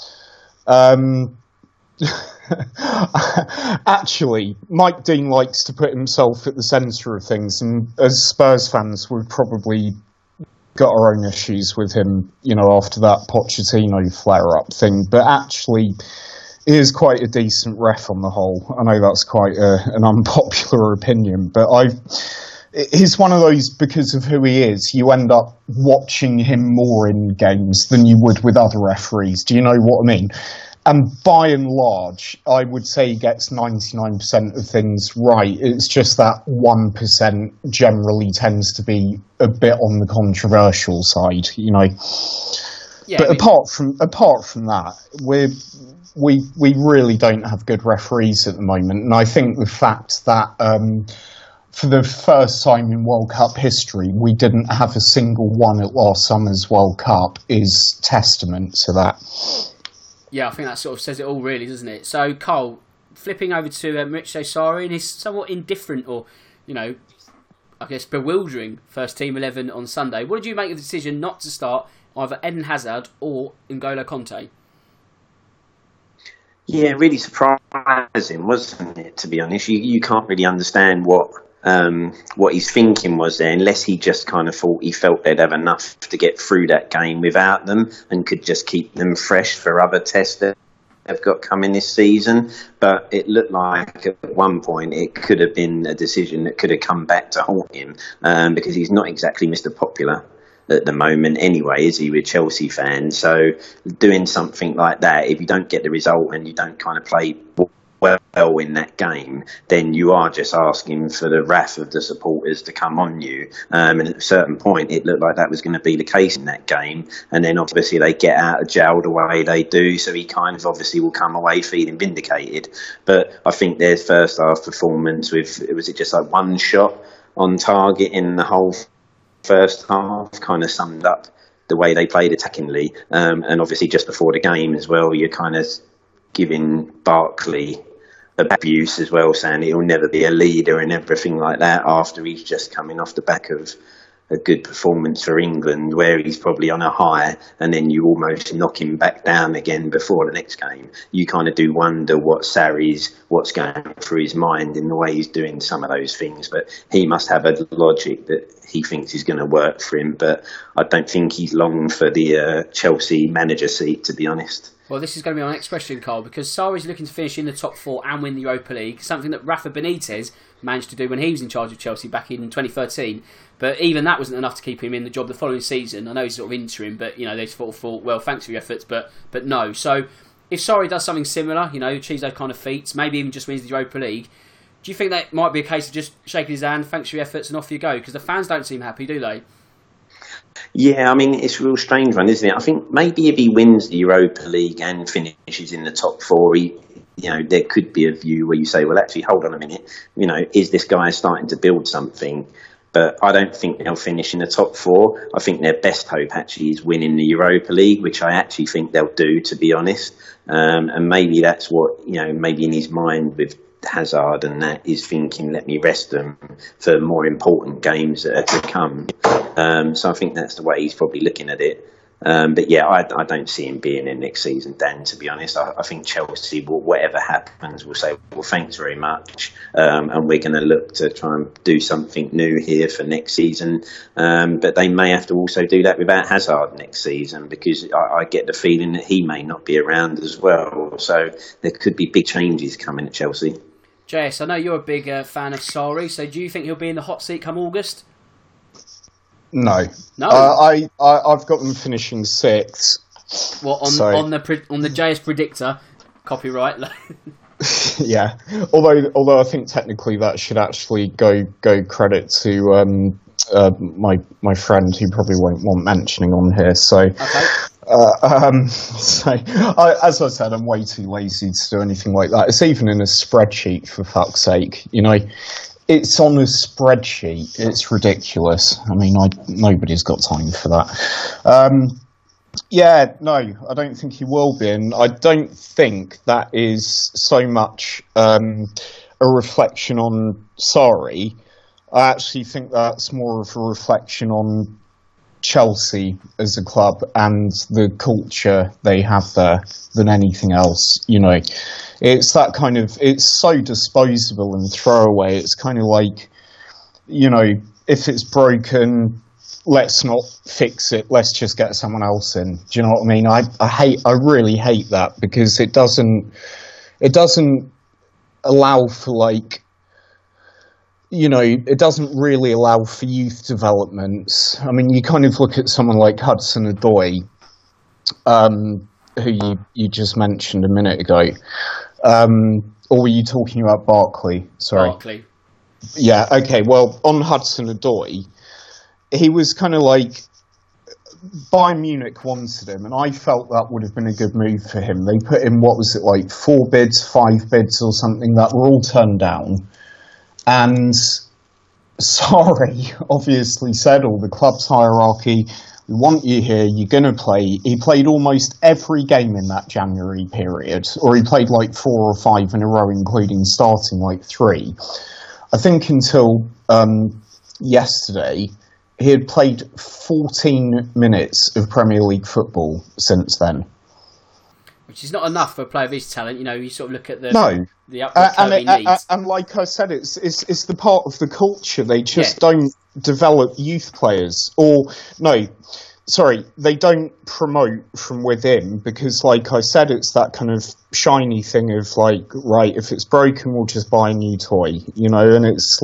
Actually, Mike Dean likes to put himself at the centre of things, and as Spurs fans, we've probably got our own issues with him, you know, after that Pochettino flare-up thing. But actually, he is quite a decent ref on the whole. I know that's quite an unpopular opinion, but he's one of those, because of who he is, you end up watching him more in games than you would with other referees. Do you know what I mean? And by and large, I would say he gets 99% of things right. It's just that 1% generally tends to be a bit on the controversial side, you know. Yeah, but apart from that, we really don't have good referees at the moment. And I think the fact that for the first time in World Cup history, we didn't have a single one at last summer's World Cup is testament to that. Yeah, I think that sort of says it all, really, doesn't it? So, Cole, flipping over to Maurizio Sarri and his somewhat indifferent or, you know, I guess bewildering first team 11 on Sunday. What did you make of the decision not to start either Eden Hazard or N'Golo Kanté? Yeah, really surprising, wasn't it, to be honest? You can't really understand what his thinking was there, unless he just kind of thought he felt they'd have enough to get through that game without them and could just keep them fresh for other tests that have got coming this season. But it looked like at one point it could have been a decision that could have come back to haunt him, because he's not exactly Mr. Popular at the moment anyway, is he, with Chelsea fans? So doing something like that, if you don't get the result and you don't kind of play well in that game, then you are just asking for the wrath of the supporters to come on you. And at a certain point, it looked like that was going to be the case in that game. And then obviously they get out of jail the way they do, so he kind of obviously will come away feeling vindicated. But I think their first half performance was it just like one shot on target in the whole first half kind of summed up the way they played attackingly. And obviously just before the game as well, you're kind of giving Barkley abuse as well, saying he'll never be a leader and everything like that after he's just coming off the back of a good performance for England where he's probably on a high, and then you almost knock him back down again before the next game. You kind of do wonder what's going through his mind in the way he's doing some of those things, but he must have a logic that he thinks is going to work for him. But I don't think he's long for the Chelsea manager seat, to be honest. Well, this is going to be our next question, Carl, because Sarri's looking to finish in the top four and win the Europa League, something that Rafa Benitez managed to do when he was in charge of Chelsea back in 2013. But even that wasn't enough to keep him in the job the following season. I know he's sort of interim, but they sort of thought, well, thanks for your efforts, but no. So if Sarri does something similar, achieves those kind of feats, maybe even just wins the Europa League, do you think that might be a case of just shaking his hand, thanks for your efforts, and off you go? Because the fans don't seem happy, do they? Yeah, I mean, it's a real strange one, isn't it? I think maybe if he wins the Europa League and finishes in the top four, there could be a view where you say, well, actually, hold on a minute, is this guy starting to build something? But I don't think they'll finish in the top four. I think their best hope actually is winning the Europa League, which I actually think they'll do, to be honest. And maybe that's what, maybe in his mind with Hazard and that is thinking, let me rest them for more important games that are to come. So I think that's the way he's probably looking at it. But yeah, I don't see him being in next season, Dan, to be honest. I think Chelsea, whatever happens, will say, well, thanks very much. And we're going to look to try and do something new here for next season. But they may have to also do that without Hazard next season, because I get the feeling that he may not be around as well. So there could be big changes coming at Chelsea. JS, I know you're a big fan of Sarri, so do you think he'll be in the hot seat come August? No. I've got them finishing sixth. Well, on the JS predictor, copyright. Yeah, although I think technically that should actually go credit to my friend, who probably won't want mentioning on here. So. Okay. As I said, I'm way too lazy to do anything like that. It's even in a spreadsheet, for fuck's sake. It's on a spreadsheet. It's ridiculous. I mean, nobody's got time for that. No, I don't think he will be. And I don't think that is so much a reflection on Sarri. I actually think that's more of a reflection on Chelsea as a club and the culture they have there than anything else. It's that kind of, it's so disposable and throwaway. It's kind of like, if it's broken, let's not fix it, let's just get someone else in. Do you know what I mean? I really hate that, because it doesn't allow for it doesn't really allow for youth development. I mean, you kind of look at someone like Hudson-Odoi, who you just mentioned a minute ago. Or were you talking about Barkley? Sorry. Barkley. Yeah, okay. Well, on Hudson-Odoi, he was kind of like, Bayern Munich wanted him, and I felt that would have been a good move for him. They put in, 4 bids, 5 bids or something, that were all turned down. And Sarri obviously said, all the club's hierarchy, we want you here, you're going to play. He played almost every game in that January period, or he played 4 or 5 in a row, including starting 3. I think until yesterday, he had played 14 minutes of Premier League football since then. Which is not enough for a player of his talent. You sort of look at the upward curve he needs. And like I said, it's the part of the culture. They just don't develop youth players. They don't promote from within, because, like I said, it's that kind of shiny thing of right, if it's broken, we'll just buy a new toy, and it's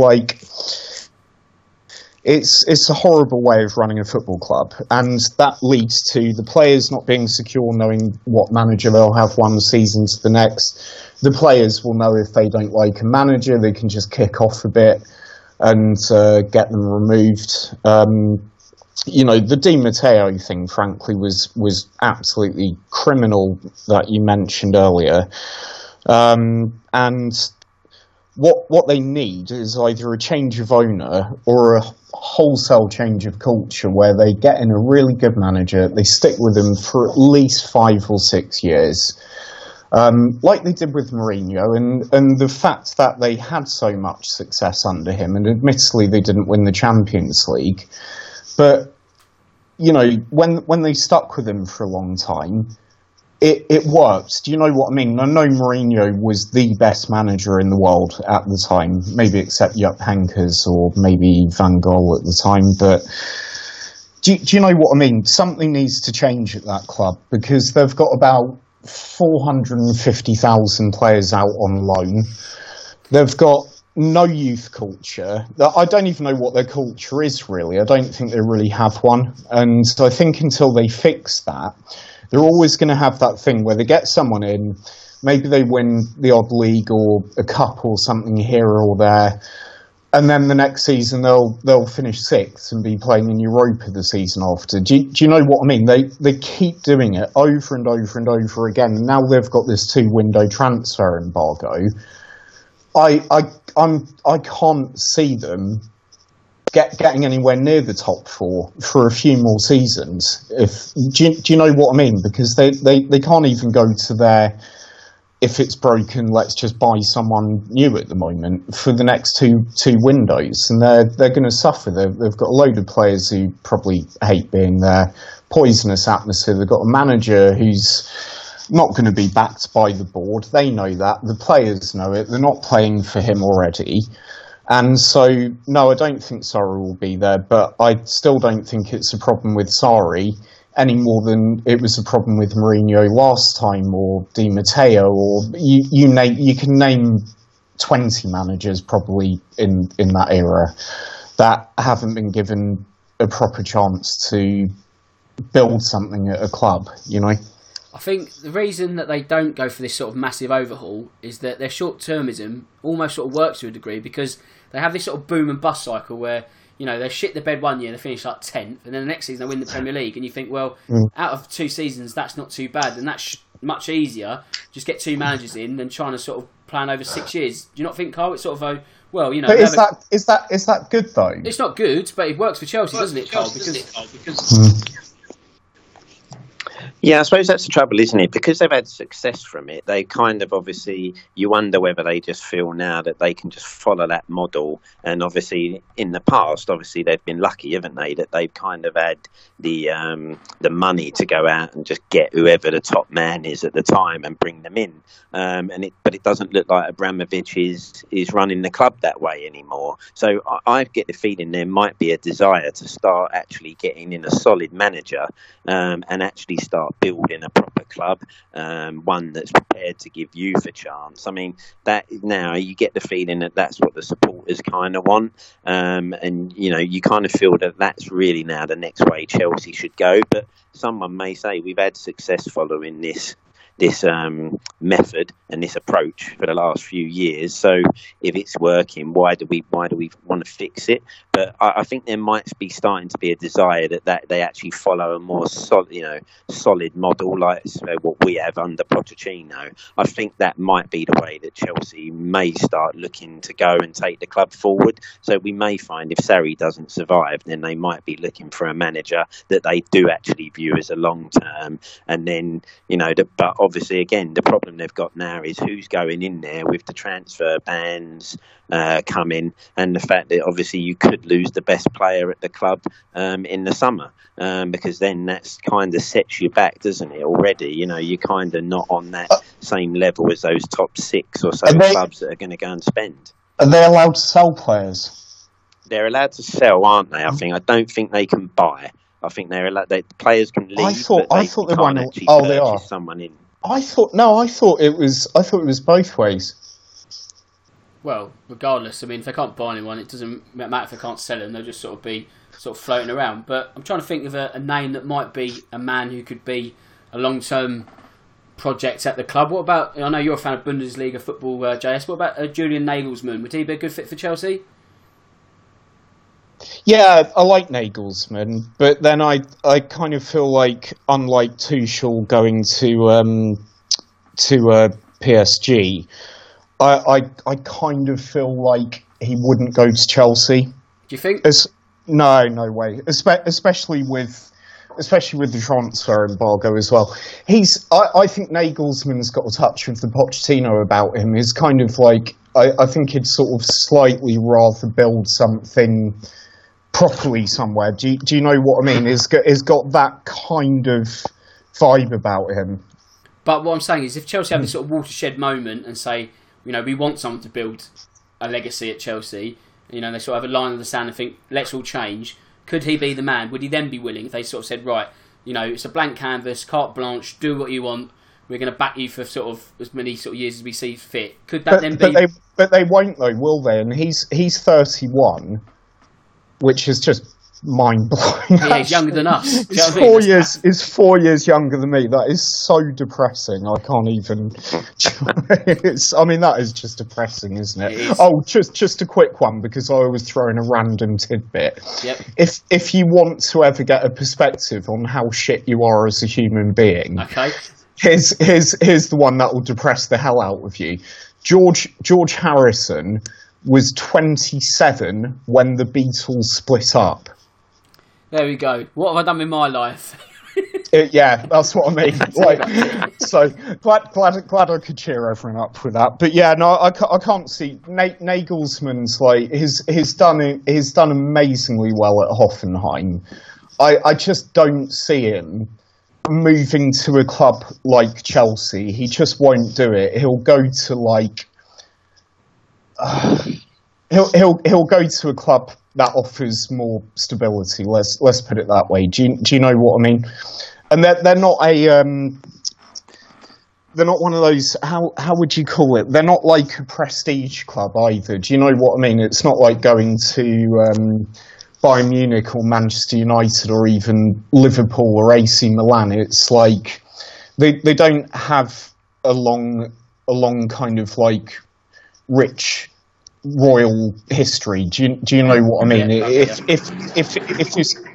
It's a horrible way of running a football club, and that leads to the players not being secure, knowing what manager they'll have one season to the next, the players will know if they don't like a manager, they can just kick off a bit and get them removed. The Di Matteo thing, frankly, was absolutely criminal that you mentioned earlier. And what they need is either a change of owner or a wholesale change of culture where they get in a really good manager, they stick with them for at least 5 or 6 years, like they did with Mourinho. And the fact that they had so much success under him, and admittedly they didn't win the Champions League, but when they stuck with him for a long time, it worked. Do you know what I mean? I know Mourinho was the best manager in the world at the time, maybe except Jupp Heynckes or maybe Van Gaal at the time. But do you know what I mean? Something needs to change at that club because they've got about 450,000 players out on loan. They've got no youth culture. I don't even know what their culture is, really. I don't think they really have one. And so I think until they fix that, they're always going to have that thing where they get someone in, maybe they win the odd league or a cup or something here or there, and then the next season they'll finish 6th and be playing in Europa the season after. Do you know what I mean? They keep doing it over and over and over again. And now they've got this 2-window transfer embargo. I can't see them getting anywhere near the top 4 for a few more seasons. Do you know what I mean? Because they can't even go to their, if it's broken, let's just buy someone new at the moment for the next two windows, and they're going to suffer. They've got a load of players who probably hate being there, poisonous atmosphere. They've got a manager who's not going to be backed by the board. They know that. The players know it. They're not playing for him already. And so, no, I don't think Sarri will be there, but I still don't think it's a problem with Sarri any more than it was a problem with Mourinho last time, or Di Matteo, or you can name 20 managers probably in that era that haven't been given a proper chance to build something at a club, I think the reason that they don't go for this sort of massive overhaul is that their short-termism almost sort of works to a degree, because they have this sort of boom and bust cycle where, they shit the bed one year, they finish like 10th, and then the next season they win the Premier League, and you think, well, out of 2 seasons, that's not too bad, and that's much easier. Just get 2 managers in than trying to sort of plan over 6 years. Do you not think, Carl? It's sort of but is that good though? It's not good, but it works for Chelsea, doesn't it, Carl? Because Yeah, I suppose that's the trouble, isn't it? Because they've had success from it, they kind of obviously, you wonder whether they just feel now that they can just follow that model. And obviously, in the past, obviously they've been lucky, haven't they? That they've kind of had the money to go out and just get whoever the top man is at the time and bring them in. But it doesn't look like Abramovich is running the club that way anymore. So I get the feeling there might be a desire to start actually getting in a solid manager and actually start building a proper club, one that's prepared to give youth a chance. I mean, that now you get the feeling that that's what the supporters kind of want, and you kind of feel that that's really now the next way Chelsea should go. But someone may say we've had success following this method and this approach for the last few years. So if it's working, why do we want to fix it? But I think there might be starting to be a desire that they actually follow a more solid model like what we have under Pochettino. I think that might be the way that Chelsea may start looking to go and take the club forward. So we may find if Sarri doesn't survive, then they might be looking for a manager that they do actually view as a long term. And then but obviously, again, the problem they've got now is who's going in there with the transfer bans coming, and the fact that obviously you could lose the best player at the club in the summer, because then that's kind of sets you back, doesn't it? Already, you're kind of not on that same level as those top 6 or so clubs that are going to go and spend. Are they allowed to sell players? They're allowed to sell, aren't they? I don't think they can buy. I think they're allowed. Players can leave. I thought they were actually they are someone in. I thought it was both ways. Well, regardless, I mean, if they can't buy anyone, it doesn't matter if they can't sell them. They'll just sort of be floating around. But I'm trying to think of a name that might be a man who could be a long-term project at the club. What about? I know you're a fan of Bundesliga football, JS. What about Julian Nagelsmann? Would he be a good fit for Chelsea? Yeah, I like Nagelsmann, but then I kind of feel like, unlike Tuchel going to PSG, I kind of feel like he wouldn't go to Chelsea. Do you think? No way. Especially with the transfer embargo as well. I think Nagelsmann's got a touch of the Pochettino about him. He's kind of like, I think he'd sort of slightly rather build something properly somewhere. Do you know what I mean? He's got that kind of vibe about him. But what I'm saying is, if Chelsea have this sort of watershed moment and say, we want someone to build a legacy at Chelsea, they sort of have a line in the sand and think, let's all change, could he be the man? Would he then be willing if they sort of said, right, it's a blank canvas, carte blanche, do what you want, we're going to back you for sort of as many sort of years as we see fit? Could that then be... But they won't though, will they? And he's 31, which is just mind-blowing. Yeah, he's younger than us. He's 4 years younger than me. That is so depressing. I can't even... that is just depressing, isn't it? Is. Oh, just a quick one, because I was throwing a random tidbit. Yep. If you want to ever get a perspective on how shit you are as a human being, okay, here's the one that will depress the hell out of you. George Harrison was 27 when the Beatles split up. There we go. What have I done with my life? Yeah, that's what I mean. So glad I could cheer everyone up with that. But yeah, no, I can't see Nagelsmann's like he's done amazingly well at Hoffenheim. I just don't see him moving to a club like Chelsea. He just won't do it. He'll go to like he'll go to a club that offers more stability. Let's put it that way. Do you know what I mean? And they're not they're not one of those. How would you call it? They're not like a prestige club either. Do you know what I mean? It's not like going to Bayern Munich or Manchester United or even Liverpool or AC Milan. It's like they don't have a long kind of like rich royal history. Do you know what I mean? Yeah, if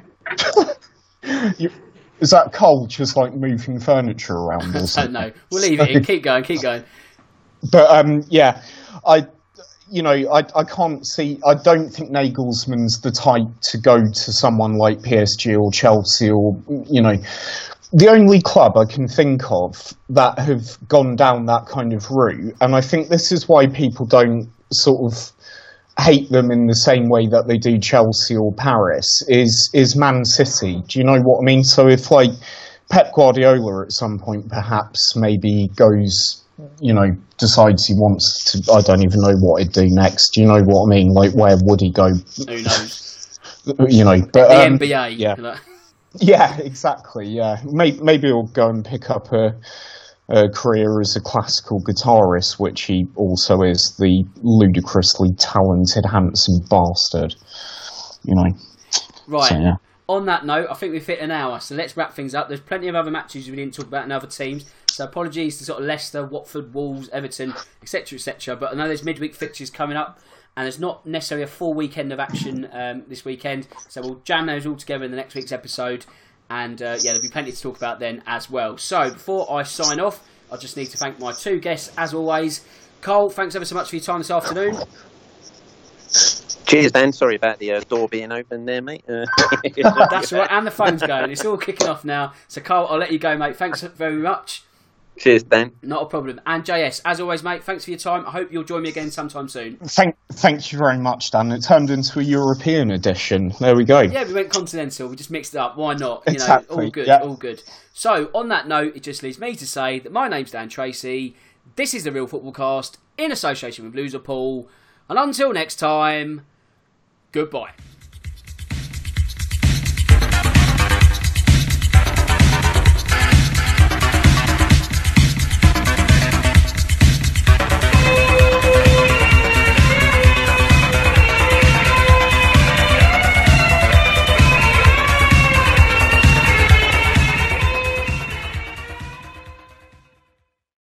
you is that Cole just like moving furniture around or something? No, we'll leave it in. Keep going. But yeah, I can't see. I don't think Nagelsmann's the type to go to someone like PSG or Chelsea or the only club I can think of that have gone down that kind of route, and I think this is why people don't sort of hate them in the same way that they do Chelsea or Paris, is Man City. Do you know what I mean? So if like Pep Guardiola at some point perhaps maybe goes, decides he wants to, I don't even know what he'd do next. Do you know what I mean? Like where would he go? Who knows? But the NBA. Yeah. Yeah, exactly. Yeah, maybe he'll go and pick up a career as a classical guitarist, which he also is, the ludicrously talented, handsome bastard. Right. So, yeah. On that note, I think we've hit an hour, so let's wrap things up. There's plenty of other matches we didn't talk about in other teams, so apologies to sort of Leicester, Watford, Wolves, Everton, etc., etc. But I know there's midweek fixtures coming up, and there's not necessarily a full weekend of action this weekend, so we'll jam those all together in the next week's episode, and there'll be plenty to talk about then as well. So before I sign off, I just need to thank my two guests as always. Cole, thanks ever so much for your time this afternoon. Cheers, Dan. Sorry about the door being open there, mate. That's all right, and the phone's going. It's all kicking off now. So, Cole, I'll let you go, mate. Thanks very much. Cheers, Dan. Not a problem. And JS, as always, mate, thanks for your time. I hope you'll join me again sometime soon. Thank you very much, Dan. It turned into a European edition. There we go. Yeah, we went continental. We just mixed it up. Why not? Exactly. All good, yeah. All good. So, on that note, it just leaves me to say that my name's Dan Tracy. This is the Real Football Cast in association with Loserpool. And until next time, goodbye.